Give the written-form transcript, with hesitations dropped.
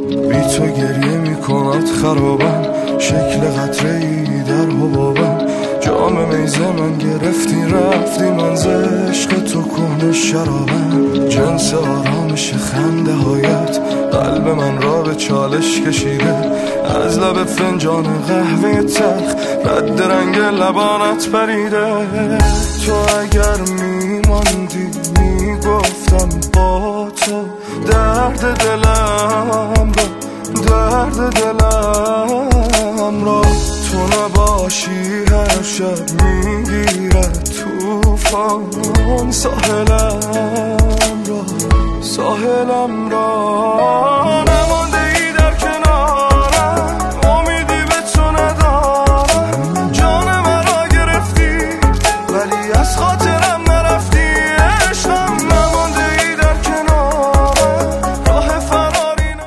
بی تو گریه میکند خرابم، شکل قطره‌ای در حبابم. جام میزه من گرفتی رفتی، من ز عشق تو کهنه شرابم. جنس آرامش خنده هایت قلب من را به چالش کشیده. از لب فنجان قهوه تلخ رد رنگ لبانت پریده. تو اگر میماندی میگفتم با تو درد دلم را، درد دلم را. تو نباشی هر شب میگیره توفان ساحلم را، ساحلم را.